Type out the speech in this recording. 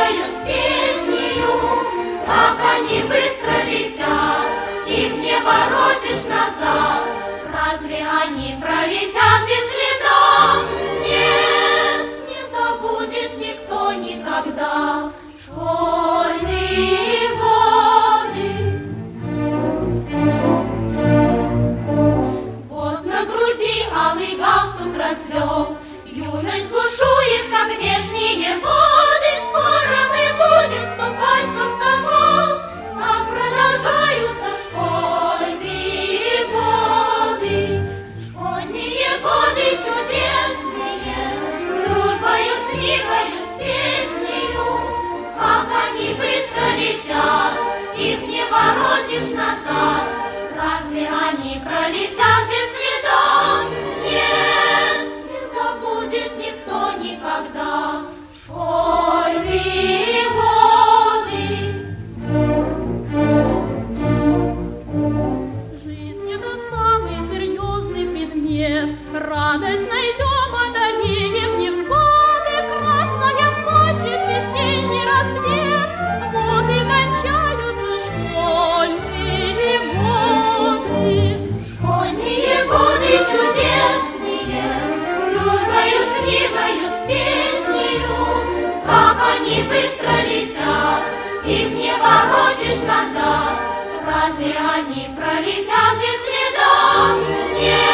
книгою, с песнею, как они быстро летят, их не воротишь назад. Разве они пролетят без следа? Нет, не забудет никто никогда школьные годы. Вот на груди алый галстук расцвел, юность бушует, как вешние воды. Скоро мы будем вступать в комсомол, а продолжаются школьные годы. Школьные годы чудесные, дружбою с книгою, с песнею, как они быстро летят, их не воротишь назад. Разве они пролетят без следа? Нет, не забудет никто никогда школьные годы. Жизнь — это самый серьезный предмет. Радость найдем, одолеем невзгоды. Красная площадь, весенний рассвет. Вот и кончаются школьные годы. Школьные годы чудесные, дружбою с книгою, с песнею, как они быстро летят, их не воротишь назад. Разве они пролетят без следа? Нет.